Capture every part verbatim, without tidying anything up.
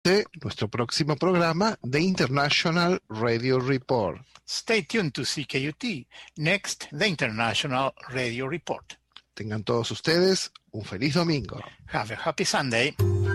de nuestro próximo programa de International Radio Report. Stay tuned to C K U T. Next, the International Radio Report. Tengan todos ustedes un feliz domingo. Have a happy Sunday.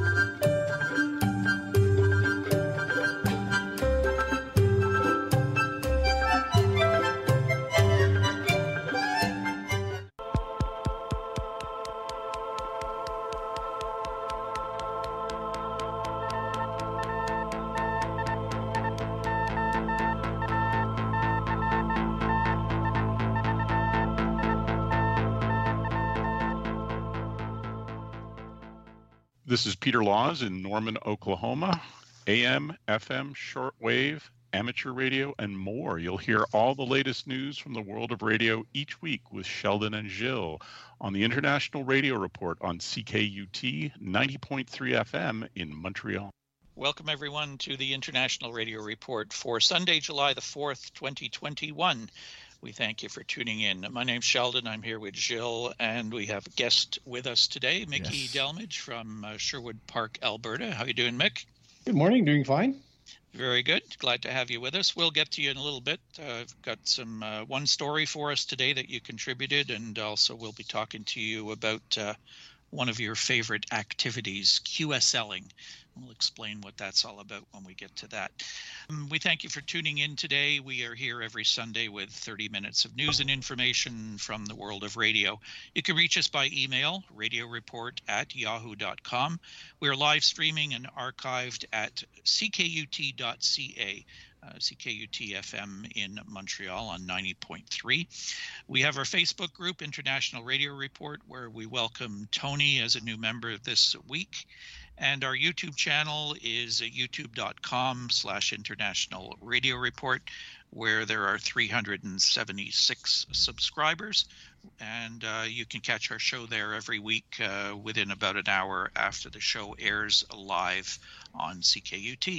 This is Peter Laws in Norman, Oklahoma. A M, F M, shortwave, amateur radio, and more. You'll hear all the latest news from the world of radio each week with Sheldon and Jill on the International Radio Report on C K U T ninety point three F M in Montreal. Welcome, everyone, to the International Radio Report for Sunday, July the fourth, twenty twenty-one. We thank you for tuning in. My name's Sheldon. I'm here with Jill, and we have a guest with us today, Mickey yes. Delmage from uh, Sherwood Park, Alberta. How you doing, Mick? Good morning. Doing fine. Very good. Glad to have you with us. We'll get to you in a little bit. Uh, I've got some uh, one story for us today that you contributed, and also we'll be talking to you about uh, one of your favorite activities, QSLing. We'll explain what that's all about when we get to that. Um, we thank you for tuning in today. We are here every Sunday with thirty minutes of news and information from the world of radio. You can reach us by email, radio report at yahoo dot com. We're live streaming and archived at c k u t dot c a. Uh, C K U T F M in Montreal on ninety point three. We have our Facebook group, International Radio Report, where we welcome Tony as a new member this week. And our YouTube channel is youtube.com slash International Radio Report, where there are three hundred seventy-six subscribers. And uh, you can catch our show there every week uh, within about an hour after the show airs live on C K U T.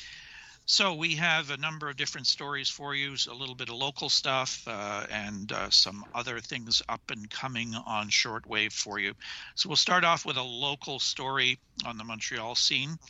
So we have a number of different stories for you, a little bit of local stuff uh, and uh, some other things up and coming on shortwave for you. So we'll start off with a local story on the Montreal scene.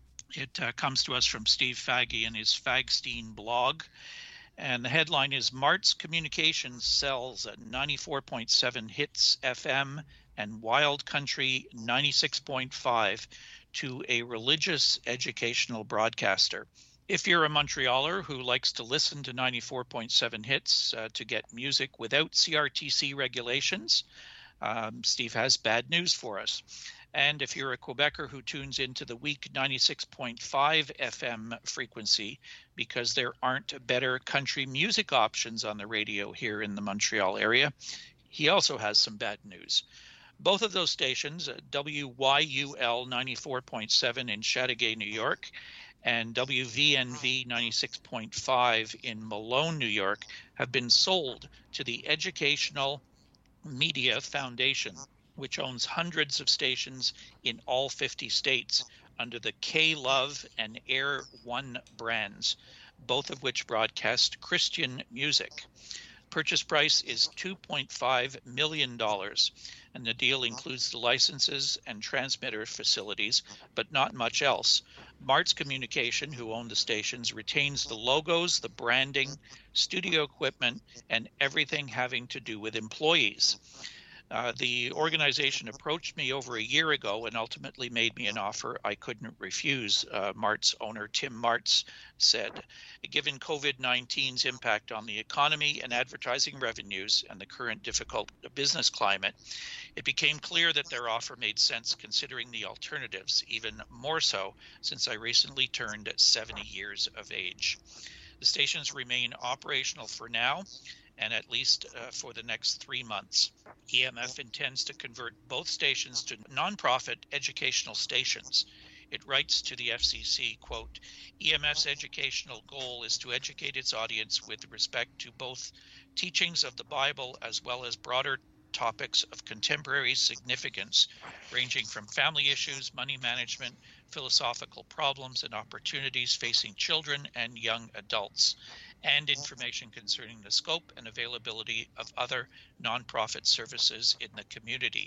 It uh, comes to us from Steve Faggy and his Fagstein blog. And the headline is Martz Communications sells at ninety-four point seven Hits F M and Wild Country ninety-six point five to a religious educational broadcaster. If you're a Montrealer who likes to listen to ninety-four point seven Hits uh, to get music without C R T C regulations, um, Steve has bad news for us. And if you're a Quebecer who tunes into the weak ninety-six point five F M frequency because there aren't better country music options on the radio here in the Montreal area, he also has some bad news. Both of those stations, W Y U L ninety-four point seven in Chateauguay, New York, and W V N V ninety-six point five in Malone, New York, have been sold to the Educational Media Foundation, which owns hundreds of stations in all fifty states under the K-Love and Air One brands, both of which broadcast Christian music. Purchase price is two point five million dollars, and the deal includes the licenses and transmitter facilities, but not much else. Martz Communication, who own the stations, retains the logos, the branding, studio equipment, and everything having to do with employees. Uh, the organization approached me over a year ago and ultimately made me an offer I couldn't refuse, uh, Martz owner Tim Martz said. Given COVID nineteen's impact on the economy and advertising revenues and the current difficult business climate, it became clear that their offer made sense considering the alternatives, even more so since I recently turned seventy years of age. The stations remain operational for now, and at least uh, for the next three months. E M F intends to convert both stations to nonprofit educational stations. It writes to the F C C, quote, E M F's educational goal is to educate its audience with respect to both teachings of the Bible as well as broader topics of contemporary significance, ranging from family issues, money management, philosophical problems and opportunities facing children and young adults, and information concerning the scope and availability of other nonprofit services in the community.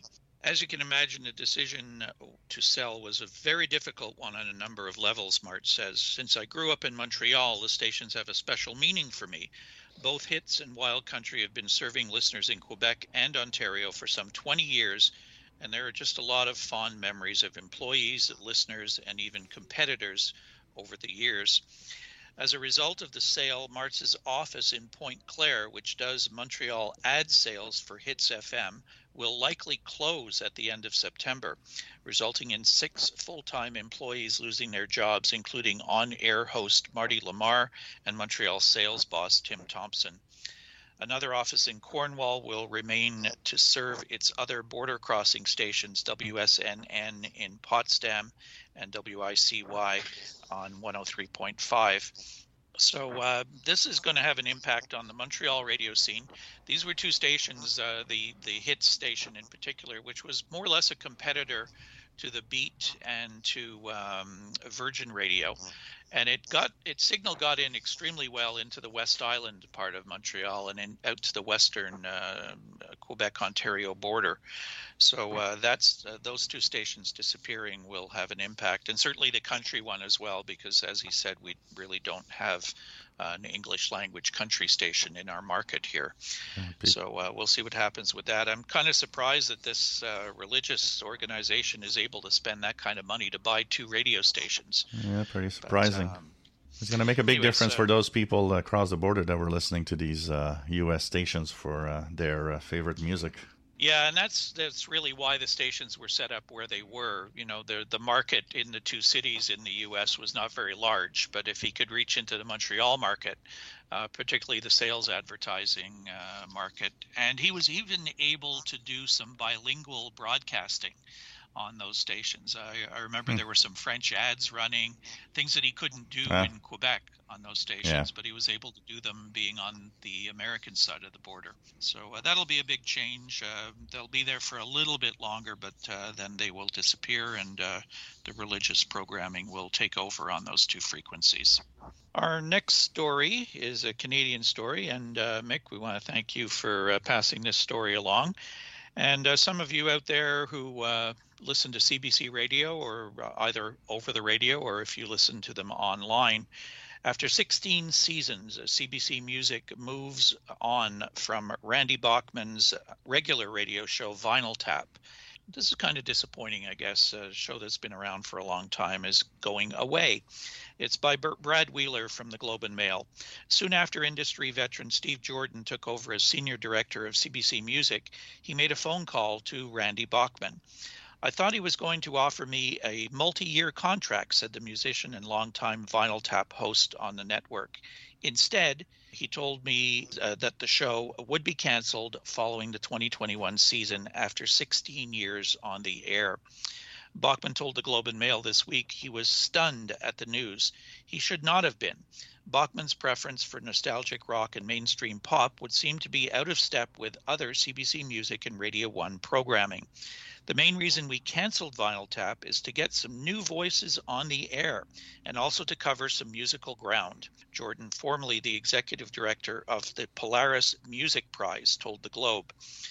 As you can imagine, the decision to sell was a very difficult one on a number of levels, Mart says. Since I grew up in Montreal, the stations have a special meaning for me. Both Hits and Wild Country have been serving listeners in Quebec and Ontario for some twenty years, and there are just a lot of fond memories of employees, listeners, and even competitors over the years. As a result of the sale, Mart's office in Pointe Claire, which does Montreal ad sales for Hits F M, will likely close at the end of September, resulting in six full-time employees losing their jobs, including on-air host Marty Lamar and Montreal sales boss Tim Thompson. Another office in Cornwall will remain to serve its other border crossing stations, W S N N in Potsdam and W I C Y on one oh three point five. So uh, this is going to have an impact on the Montreal radio scene. These were two stations, uh, the, the Hits station in particular, which was more or less a competitor to the Beat and to um, Virgin Radio. And it got its signal got in extremely well into the West Island part of Montreal and in, out to the western uh, Quebec-Ontario border. So uh, that's uh, those two stations disappearing will have an impact, and certainly the country one as well, because as he said, we really don't have uh, an English language country station in our market here. Okay. So uh, we'll see what happens with that. I'm kind of surprised that this uh, religious organization is able to spend that kind of money to buy two radio stations. Yeah, pretty surprising. But, um, it's going to make a big anyways, difference uh, for those people across the border that were listening to these uh, U S stations for uh, their uh, favorite music. Yeah, and that's that's really why the stations were set up where they were. You know, the the market in the two cities in the U S was not very large, but if he could reach into the Montreal market, uh, particularly the sales advertising uh, market, and he was even able to do some bilingual broadcasting on those stations. I, I remember hmm. there were some French ads running, things that he couldn't do uh, in Quebec on those stations, yeah. but he was able to do them being on the American side of the border. So uh, that'll be a big change. Uh, they'll be there for a little bit longer, but uh, then they will disappear, and uh, the religious programming will take over on those two frequencies. Our next story is a Canadian story, and uh, Mick, we want to thank you for uh, passing this story along. And uh, some of you out there who uh, listen to C B C Radio, or uh, either over the radio, or if you listen to them online, after sixteen seasons, C B C Music moves on from Randy Bachman's regular radio show Vinyl Tap. This is kind of disappointing, I guess. A show that's been around for a long time is going away. It's by Brad Wheeler from the Globe and Mail. Soon after industry veteran Steve Jordan took over as senior director of C B C Music, he made a phone call to Randy Bachman. I thought he was going to offer me a multi-year contract, said the musician and longtime Vinyl Tap host on the network. Instead, he told me uh, that the show would be canceled following the twenty twenty-one season after sixteen years on the air. Bachman told the Globe and Mail this week he was stunned at the news. He should not have been. Bachman's preference for nostalgic rock and mainstream pop would seem to be out of step with other C B C Music and Radio one programming. The main reason we canceled Vinyl Tap is to get some new voices on the air and also to cover some musical ground. Jordan, formerly the executive director of the Polaris Music Prize, told the Globe.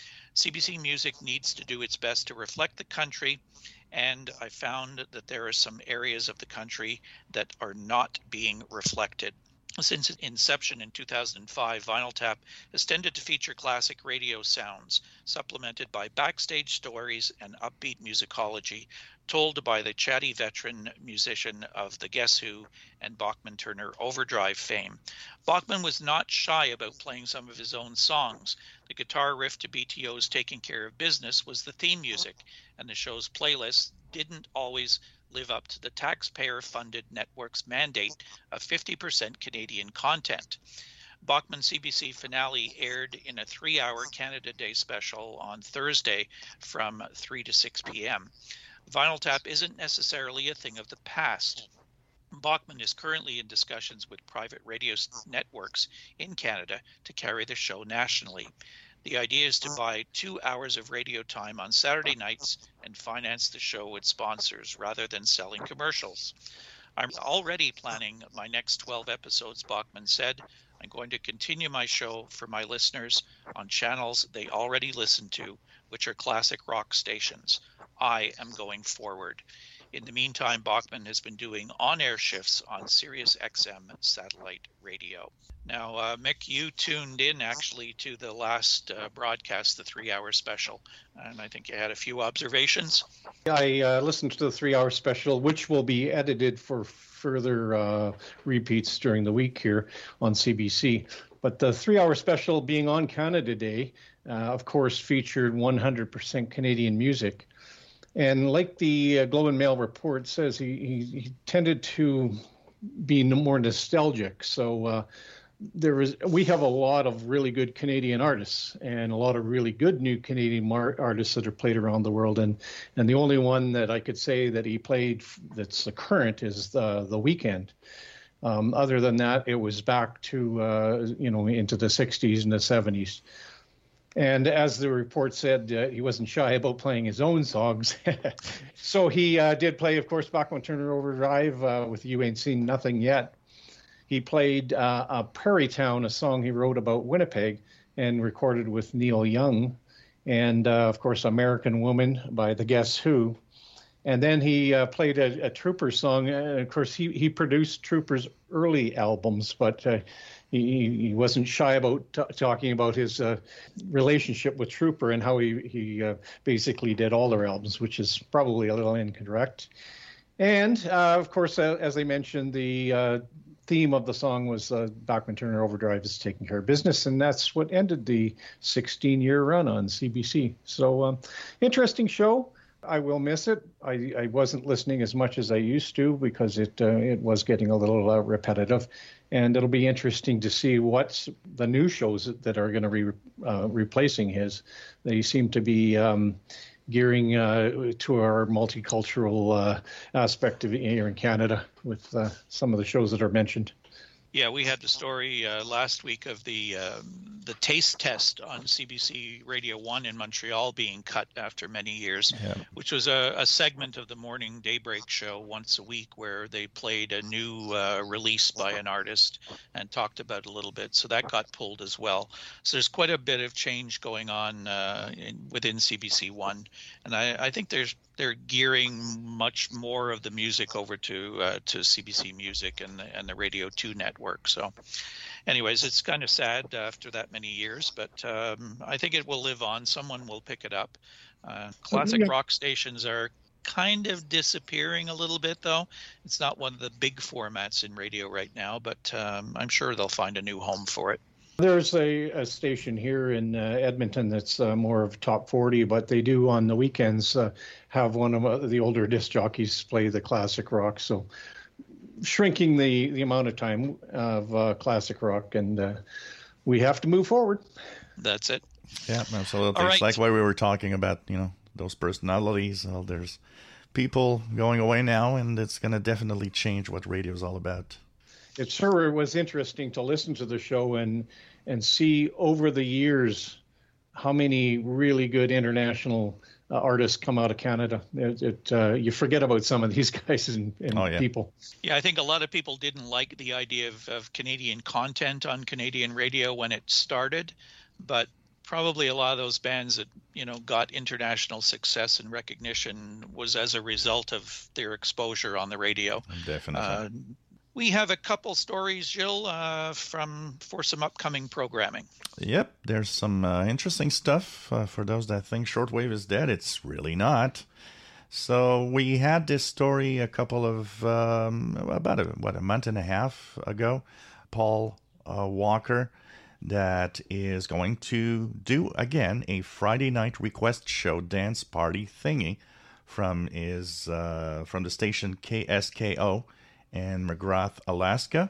C B C Music needs to do its best to reflect the country, and I found that there are some areas of the country that are not being reflected. Since its inception in two thousand five, Vinyl Tap has tended to feature classic radio sounds, supplemented by backstage stories and upbeat musicology, told by the chatty veteran musician of the Guess Who and Bachman Turner Overdrive fame. Bachman was not shy about playing some of his own songs. The guitar riff to B T O's Taking Care of Business was the theme music, and the show's playlist didn't always live up to the taxpayer-funded network's mandate of fifty percent Canadian content. Bachman's C B C finale aired in a three-hour Canada Day special on Thursday from three to six p.m. Vinyl Tap isn't necessarily a thing of the past. Bachman is currently in discussions with private radio networks in Canada to carry the show nationally. The idea is to buy two hours of radio time on Saturday nights and finance the show with sponsors rather than selling commercials. I'm already planning my next twelve episodes, Bachman said. I'm going to continue my show for my listeners on channels they already listen to, which are classic rock stations. I am going forward. In the meantime, Bachman has been doing on-air shifts on Sirius X M satellite radio. Now, uh, Mick, you tuned in actually to the last uh, broadcast, the three-hour special, and I think you had a few observations. I uh, listened to the three-hour special, which will be edited for further uh, repeats during the week here on C B C. But the three-hour special, being on Canada Day, uh, of course, featured one hundred percent Canadian music. And like the uh, Globe and Mail report says, he, he, he tended to be more nostalgic. So uh, there was, we have a lot of really good Canadian artists and a lot of really good new Canadian mar- artists that are played around the world. And and the only one that I could say that he played that's the current is the The Weeknd. Um, other than that, it was back to, uh, you know, into the sixties and the seventies. And as the report said, uh, he wasn't shy about playing his own songs. So he uh, did play, of course, Bachman Turner Overdrive uh, with You Ain't Seen Nothing Yet. He played uh, a Prairie Town, a song he wrote about Winnipeg and recorded with Neil Young. And, uh, of course, American Woman by the Guess Who. And then he uh, played a, a Trooper song. And, of course, he, he produced Trooper's early albums, but uh, he, he wasn't shy about t- talking about his uh, relationship with Trooper and how he, he uh, basically did all their albums, which is probably a little incorrect. And, uh, of course, uh, as I mentioned, the uh, theme of the song was uh, Bachman Turner Overdrive is Taking Care of Business, and that's what ended the sixteen-year run on C B C. So, um, interesting show. I will miss it. I, I wasn't listening as much as I used to because it uh, it was getting a little uh, repetitive, and it'll be interesting to see what's the new shows that, that are going to be uh, replacing his. They seem to be um, gearing uh, to our multicultural uh, aspect of here in Canada with uh, some of the shows that are mentioned. Yeah, we had the story uh, last week of the uh, the taste test on C B C Radio one in Montreal being cut after many years, yeah. which was a, a segment of the morning daybreak show once a week where they played a new uh, release by an artist and talked about it a little bit. So that got pulled as well. So there's quite a bit of change going on uh, in, within C B C one. And I, I think there's they're gearing much more of the music over to uh, to C B C Music and the, and the Radio two network. So anyways, it's kind of sad after that many years, but um, I think it will live on. Someone will pick it up. Uh, classic yeah. rock stations are kind of disappearing a little bit, though. It's not one of the big formats in radio right now, but um, I'm sure they'll find a new home for it. There's a, a station here in uh, Edmonton that's uh, more of top forty, but they do on the weekends uh, have one of uh, the older disc jockeys play the classic rock. So shrinking the, the amount of time of uh, classic rock, and uh, we have to move forward. That's it. Yeah, absolutely. All right. It's like what we were talking about, you know, those personalities. Well, there's people going away now, and it's going to definitely change what radio is all about. It sure was interesting to listen to the show and and see over the years how many really good international uh, artists come out of Canada. It, it uh, you forget about some of these guys and, and oh, yeah. people. Yeah, I think a lot of people didn't like the idea of, of Canadian content on Canadian radio when it started, but probably a lot of those bands that, you know, got international success and recognition was as a result of their exposure on the radio. Definitely. Uh, We have a couple stories, Jill, uh, from for some upcoming programming. Yep, there's some uh, interesting stuff. Uh, for those that think shortwave is dead, it's really not. So we had this story a couple of, um, about a, what, a month and a half ago. Paul uh, Walker, that is going to do, again, a Friday night request show dance party thingy from, his, uh, from the station K S K O. In McGrath, Alaska.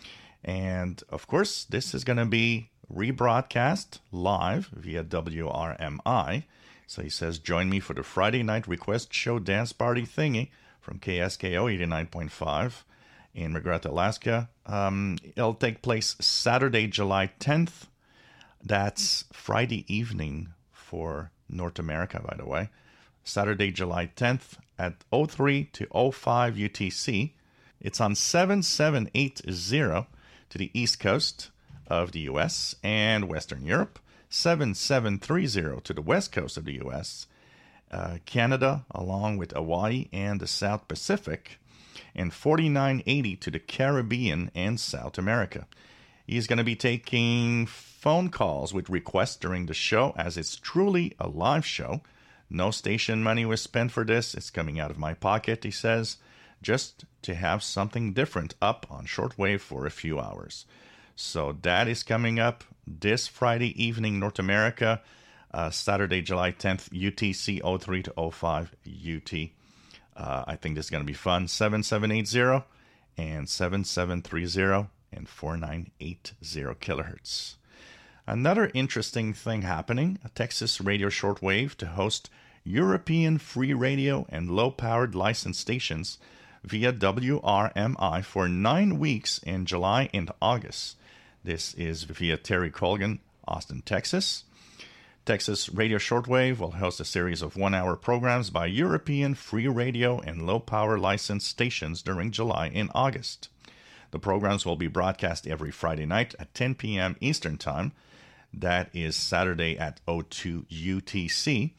And, of course, this is going to be rebroadcast live via W R M I. So he says, join me for the Friday night request show dance party thingy from K S K O eighty-nine point five in McGrath, Alaska. Um, it'll take place Saturday, July tenth. That's Friday evening for North America, by the way. Saturday, July tenth at oh three to oh five U T C. It's on seven seven eight zero to the East Coast. of the U S and Western Europe, seven seven three zero to the west coast of the U S, uh, Canada, along with Hawaii and the South Pacific, and forty-nine eighty to the Caribbean and South America. He's going to be taking phone calls with requests during the show, as it's truly a live show. No station money was spent for this. It's coming out of my pocket, he says, just to have something different up on shortwave for a few hours. So that is coming up this Friday evening, North America, uh, Saturday, July tenth, U T C oh three to oh five U T. Uh, I think this is going to be fun. seven seven eight zero and seven seven three zero and four nine eight zero kilohertz. Another interesting thing happening, a Texas Radio Shortwave to host European free radio and low-powered licensed stations via W R M I for nine weeks in July and August. This is via Terry Colgan, Austin, Texas. Texas Radio Shortwave will host a series of one-hour programs by European free radio and low-power licensed stations during July and August. The programs will be broadcast every Friday night at ten p.m. Eastern Time. That is Saturday at oh two U T C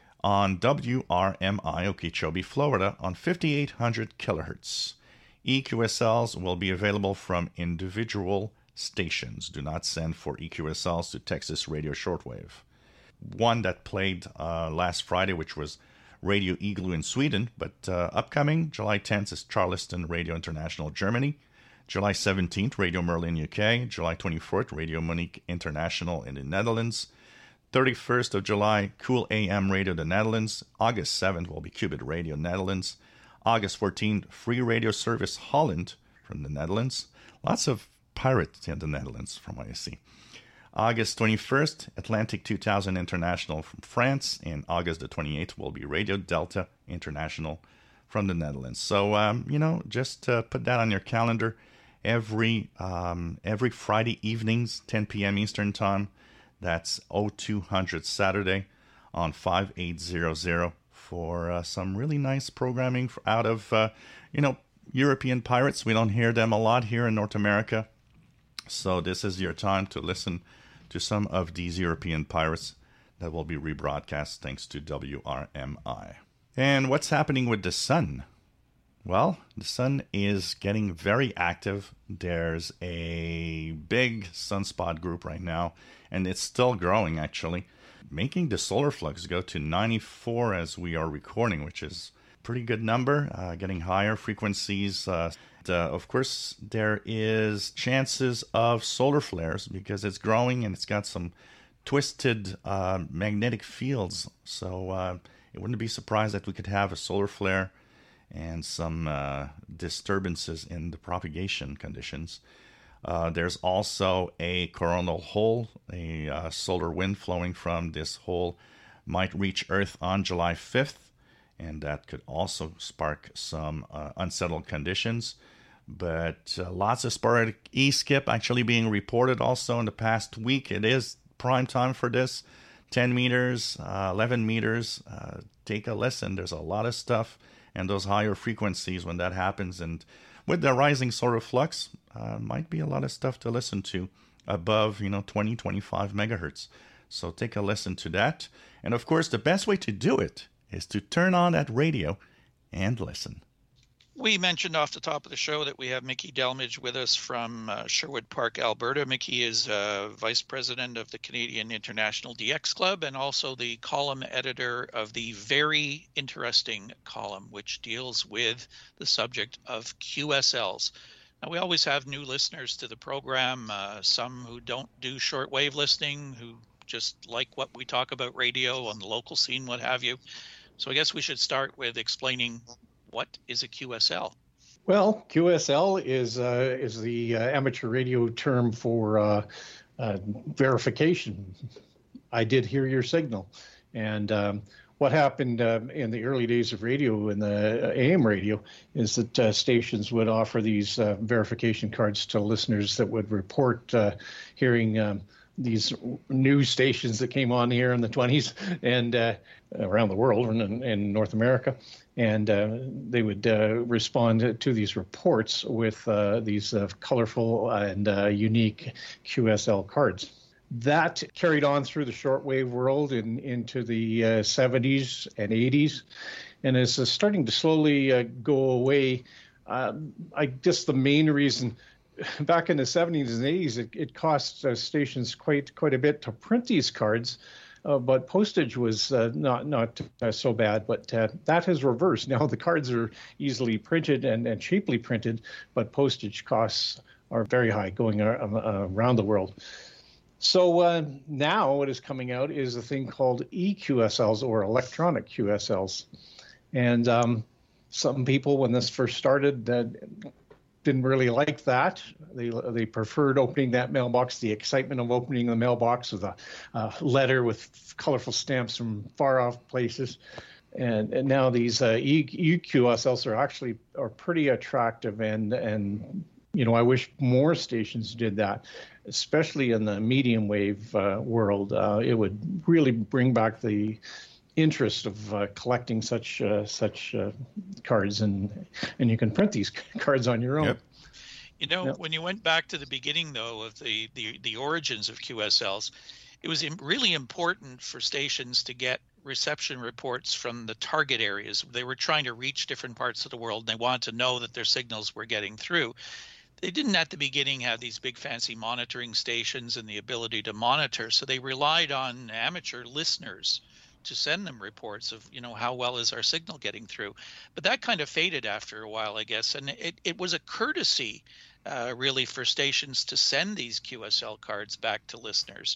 on W R M I Okeechobee, Florida on fifty-eight hundred kilohertz. E Q S Ls will be available from individual stations. Do not send for E Q S Ls to Texas Radio Shortwave. One that played uh, last Friday, which was Radio Igloo in Sweden, but uh, upcoming July tenth is Charleston Radio International, Germany. July seventeenth, Radio Merlin, U K. July twenty-fourth, Radio Monique International in the Netherlands. thirty-first of July, Cool A M Radio, the Netherlands. August seventh will be Qubit Radio, Netherlands. August fourteenth, Free Radio Service Holland from the Netherlands. Lots of pirates in the Netherlands, from what I see. August twenty-first, Atlantic two thousand International from France. And August the twenty-eighth will be Radio Delta International from the Netherlands. So, um, you know, just uh, put that on your calendar. Every um, every Friday evenings, ten p.m. Eastern Time. That's oh two hundred Saturday on five eight zero zero for uh, some really nice programming for, out of, uh, you know, European pirates. We don't hear them a lot here in North America. So this is your time to listen to some of these European pirates that will be rebroadcast thanks to W R M I. And what's happening with the sun? Well, the sun is getting very active. There's a big sunspot group right now, and it's still growing, actually, making the solar flux go to ninety-four as we are recording, which is a pretty good number, uh, getting higher frequencies. Uh, uh, of course, there is chances of solar flares because it's growing and it's got some twisted uh, magnetic fields. So uh, it wouldn't be surprised that we could have a solar flare and some uh, disturbances in the propagation conditions. Uh, there's also a coronal hole. A uh, solar wind flowing from this hole might reach Earth on July fifth, and that could also spark some uh, unsettled conditions. But uh, lots of sporadic E-skip actually being reported also in the past week. It is prime time for this. ten meters, uh, eleven meters. Uh, take a listen. There's a lot of stuff. And those higher frequencies when that happens, and with the rising solar flux, uh, might be a lot of stuff to listen to above, you know, twenty, twenty-five megahertz. So take a listen to that. And of course, the best way to do it is to turn on that radio and listen. We mentioned off the top of the show that we have Mickey Delmage with us from uh, Sherwood Park, Alberta. Mickey is uh, Vice President of the Canadian International D X Club and also the column editor of the very interesting column, which deals with the subject of Q S Ls. Now, we always have new listeners to the program, uh, some who don't do shortwave listening, who just like what we talk about radio on the local scene, what have you. So I guess we should start with explaining what is a Q S L? Well, Q S L is uh, is the uh, amateur radio term for uh, uh, verification. I did hear your signal. And um, what happened uh, in the early days of radio, in the A M radio, is that uh, stations would offer these uh, verification cards to listeners that would report uh, hearing um, these new stations that came on here in the twenties and uh, around the world and in, in North America. And uh, they would uh, respond to these reports with uh, these uh, colorful and uh, unique Q S L cards. That carried on through the shortwave world in, into the uh, seventies and eighties, and is uh, starting to slowly uh, go away. Uh, I guess the main reason, back in the seventies and eighties, it, it cost uh, stations quite quite a bit to print these cards. Uh, but postage was uh, not not uh, so bad, but uh, that has reversed. Now the cards are easily printed and, and cheaply printed, but postage costs are very high going uh, uh, around the world. So uh, now what is coming out is a thing called E Q S Ls, or electronic Q S Ls. And um, some people, when this first started, uh, didn't really like that. They they preferred opening that mailbox, the excitement of opening the mailbox with a, a letter with colorful stamps from far off places. And, and now these uh, E Q S Ls are actually are pretty attractive, and and you know I wish more stations did that, especially in the medium wave uh, world. Uh, it would really bring back the interest of uh, collecting such uh, such uh, cards, and and you can print these cards on your own. Yep. You know, Yep. when you went back to the beginning, though, of the, the, the origins of Q S Ls, it was im- really important for stations to get reception reports from the target areas. They were trying to reach different parts of the world, and they wanted to know that their signals were getting through. They didn't at the beginning have these big fancy monitoring stations and the ability to monitor, so they relied on amateur listeners to send them reports of, you know, how well is our signal getting through. But that kind of faded after a while, I guess. And it, it was a courtesy, uh, really, for stations to send these Q S L cards back to listeners.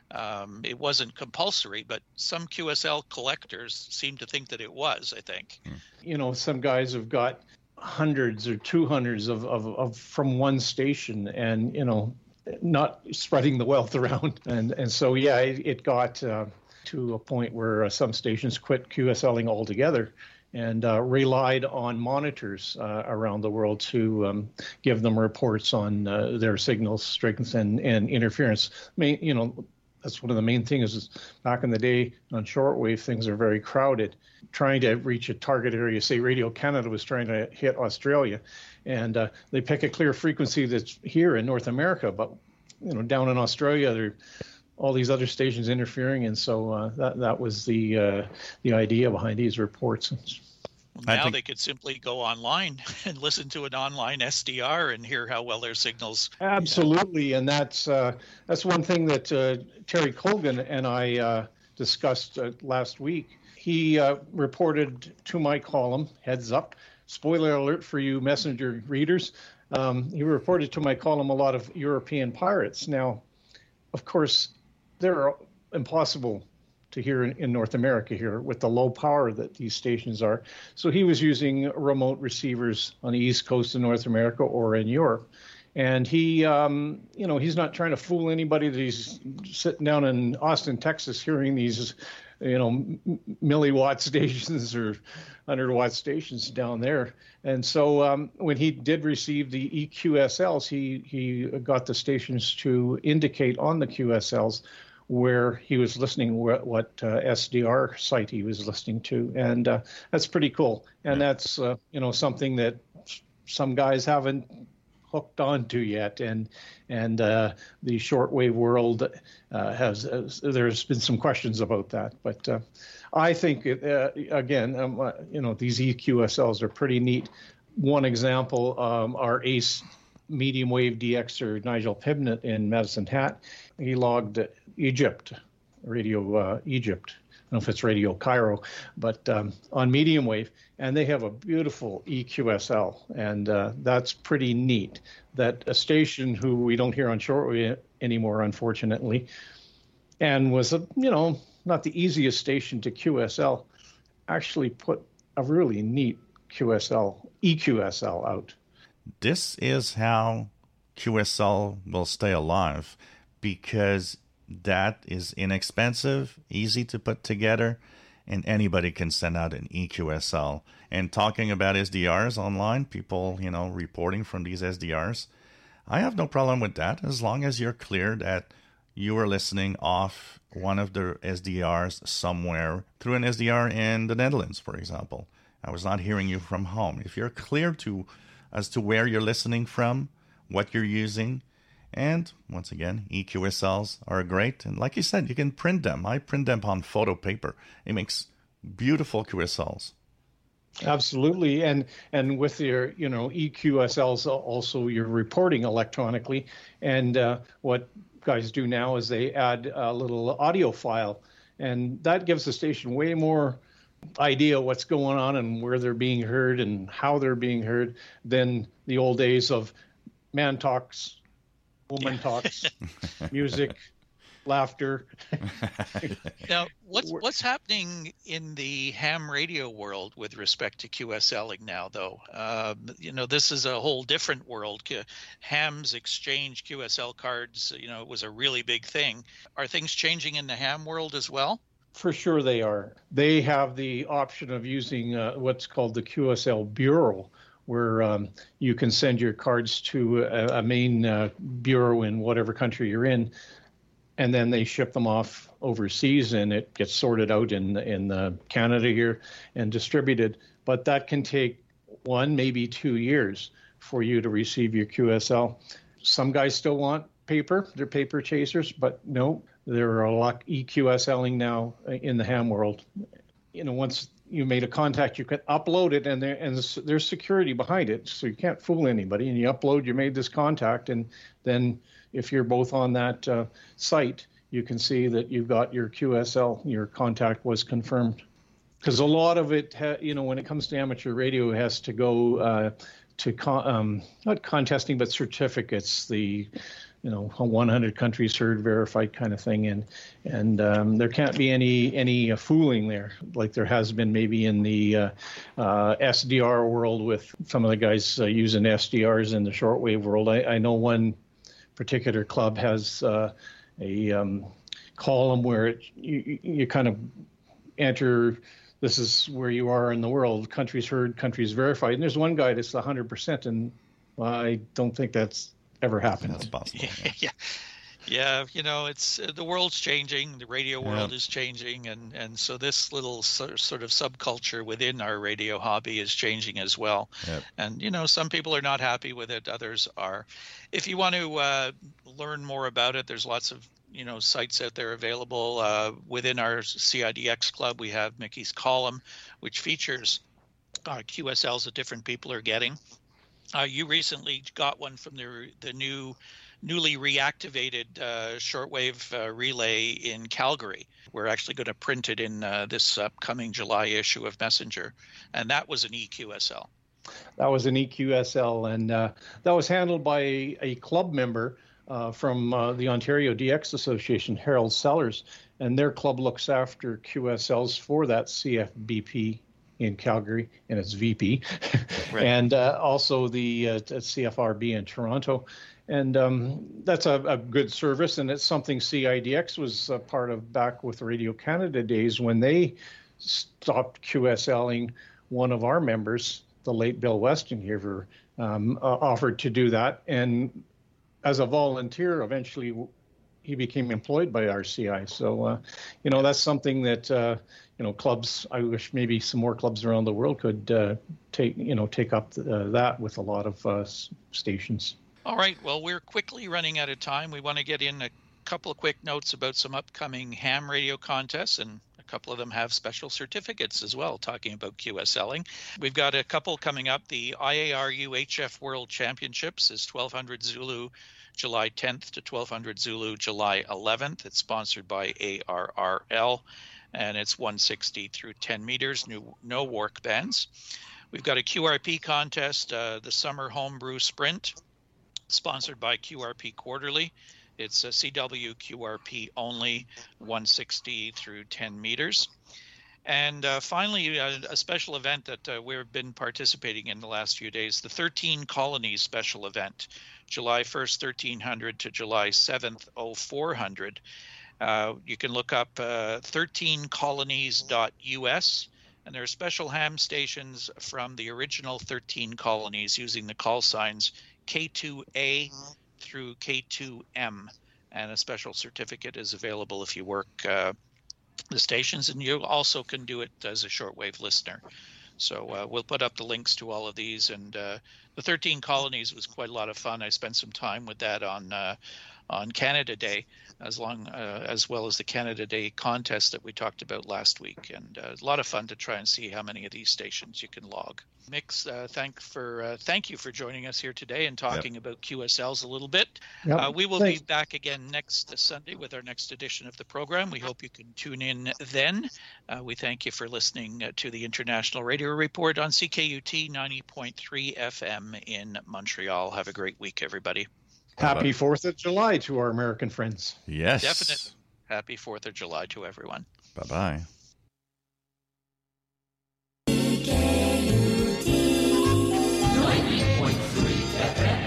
Um, it wasn't compulsory, but some Q S L collectors seem to think that it was, I think. You know, some guys have got hundreds or two hundreds of, of, of from one station, and, you know, not spreading the wealth around. And, and so, yeah, it, it got... Uh, to a point where uh, some stations quit QSLing altogether and uh, relied on monitors uh, around the world to um, give them reports on uh, their signal strength and, and interference. Main, you know, that's one of the main things is back in the day on shortwave, things are very crowded. Trying to reach a target area, say Radio Canada was trying to hit Australia, and uh, they pick a clear frequency that's here in North America, but you know, down in Australia, they're all these other stations interfering, and so uh, that that was the uh, the idea behind these reports. Well, now think... they could simply go online and listen to an online S D R and hear how well their signals. Absolutely, you know. And that's uh, that's one thing that uh, Terry Colgan and I uh, discussed uh, last week. He uh, reported to my column, heads up, spoiler alert for you Messenger readers. Um, he reported to my column a lot of European pirates. Now, of course, they're impossible to hear in, in North America here with the low power that these stations are. So he was using remote receivers on the East Coast of North America or in Europe. And he, um, you know, he's not trying to fool anybody that he's sitting down in Austin, Texas, hearing these, you know, milliwatt stations or one hundred watt stations down there. And so um, when he did receive the E Q S Ls, he, he got the stations to indicate on the Q S Ls where he was listening, what, what uh, S D R site he was listening to. And uh, that's pretty cool. And that's, uh, you know, something that some guys haven't hooked onto yet. And and uh, the shortwave world uh, has, has, there's been some questions about that. But uh, I think, it, uh, again, um, uh, you know, these E Q S Ls are pretty neat. One example, um, our ACE medium wave D Xer Nigel Pibnett in Medicine Hat, he logged Egypt, Radio uh, Egypt. I don't know if it's Radio Cairo, but um, on medium wave, and they have a beautiful E Q S L, and uh, that's pretty neat. That a station who we don't hear on shortwave anymore, unfortunately, and was a you know not the easiest station to Q S L, actually put a really neat Q S L, E Q S L out. This is how Q S L will stay alive, because that is inexpensive, easy to put together, and anybody can send out an E Q S L. And talking about S D Rs online, people, you know, reporting from these S D Rs, I have no problem with that as long as you're clear that you were listening off one of the S D Rs somewhere through an S D R in the Netherlands, for example. I was not hearing you from home. If you're clear to as to where you're listening from, what you're using, and once again, E Q S Ls are great. And like you said, you can print them. I print them on photo paper. It makes beautiful Q S Ls. Absolutely, and and with your you know E Q S Ls also you're reporting electronically, and uh, what guys do now is they add a little audio file, and that gives the station way more idea what's going on and where they're being heard and how they're being heard than the old days of man talks, woman talks, music, laughter. Now, what's what's happening in the ham radio world with respect to QSLing now, though? Uh, you know, this is a whole different world. Hams exchange Q S L cards. You know, it was a really big thing. Are things changing in the ham world as well? For sure they are. They have the option of using uh, what's called the Q S L Bureau, where um, you can send your cards to a, a main uh, bureau in whatever country you're in, and then they ship them off overseas, and it gets sorted out in in uh, Canada here and distributed. But that can take one, maybe two years for you to receive your Q S L. Some guys still want paper; they're paper chasers, but no, there are a lot EQSLing now in the ham world. You know, once you made a contact, you can upload it, and there and there's security behind it, so you can't fool anybody. And you upload, you made this contact, and then if you're both on that uh, site, you can see that you've got your Q S L, your contact was confirmed. Because a lot of it, ha- you know, when it comes to amateur radio, it has to go uh, to con- um, not contesting, but certificates. The you know, one hundred countries heard, verified kind of thing, and and um, there can't be any any uh, fooling there, like there has been maybe in the uh, uh, S D R world with some of the guys uh, using S D Rs in the shortwave world. I, I know one particular club has uh, a um, column where it, you you kind of enter. This is where you are in the world. Countries heard, countries verified, and there's one guy that's one hundred percent, and I don't think that's ever happened. That's possible. Yeah. yeah. Yeah, you know, it's uh, the world's changing, the radio world yeah. is changing, and, and so this little so, sort of subculture within our radio hobby is changing as well. Yep. And, you know, some people are not happy with it, others are. If you want to uh, learn more about it, there's lots of, you know, sites out there available. Uh, within our C I D X club, we have Mickey's column, which features uh, Q S Ls that different people are getting. Uh, you recently got one from the the new, newly reactivated uh, shortwave uh, relay in Calgary. We're actually going to print it in uh, this upcoming July issue of Messenger, and that was an E Q S L. That was an E Q S L, and uh, that was handled by a, a club member uh, from uh, the Ontario D X Association, Harold Sellers, and their club looks after Q S Ls for that C F B P in Calgary, and it's V P, right. and uh, also the uh, C F R B in Toronto. And um, that's a, a good service, and it's something C I D X was a part of back with Radio Canada days when they stopped QSLing one of our members, the late Bill Westenhaver, um, uh, offered to do that. And as a volunteer, eventually he became employed by R C I. So, uh, you know, that's something that, uh, you know, clubs, I wish maybe some more clubs around the world could uh, take, you know, take up uh, that with a lot of uh, stations. All right. Well, we're quickly running out of time. We want to get in a couple of quick notes about some upcoming ham radio contests, and a couple of them have special certificates as well, talking about QSLing. We've got a couple coming up. The I A R U H F World Championships is twelve hundred Zulu July tenth to twelve hundred Zulu July eleventh. It's sponsored by A R R L, and it's one sixty through ten meters, new, no work bands. We've got a Q R P contest, uh, the Summer Homebrew Sprint, sponsored by Q R P Quarterly. It's a C W Q R P only, one sixty through ten meters. And uh, finally, uh, a special event that uh, we've been participating in the last few days, the thirteen Colonies special event, July first, thirteen hundred to July seventh, oh four hundred. Uh, you can look up uh, thirteen colonies dot U S, and there are special ham stations from the original thirteen colonies using the call signs K two A through K two M. and a special certificate is available if you work uh, the stations, and you also can do it as a shortwave listener. So uh, we'll put up the links to all of these, and uh, the thirteen colonies was quite a lot of fun. I spent some time with that on uh, on Canada Day, as long uh, as well as the Canada Day contest that we talked about last week, and uh, a lot of fun to try and see how many of these stations you can log. Mix, uh, thank for uh, thank you for joining us here today and talking yep. about Q S Ls a little bit. Yep. Uh, we will Thanks. be back again next Sunday with our next edition of the program. We hope you can tune in then. Uh, we thank you for listening uh, to the International Radio Report on C K U T ninety point three F M in Montreal. Have a great week, everybody. Happy fourth of July to our American friends. Yes. Definite. Happy fourth of July to everyone. Bye-bye. ninety point three F M.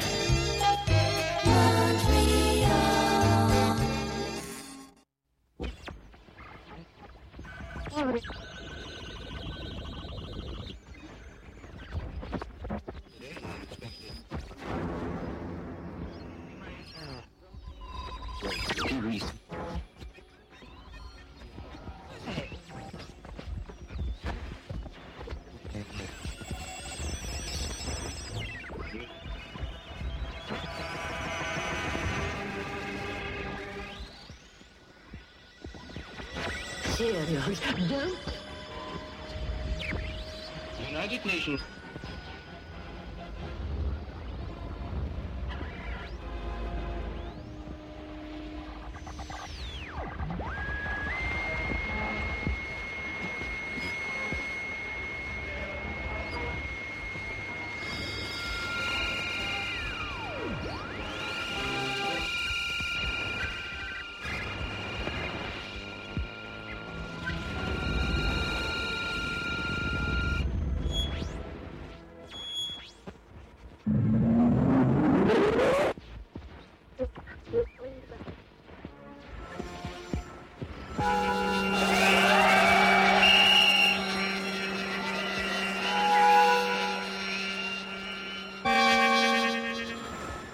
Serious, don't. United Nations.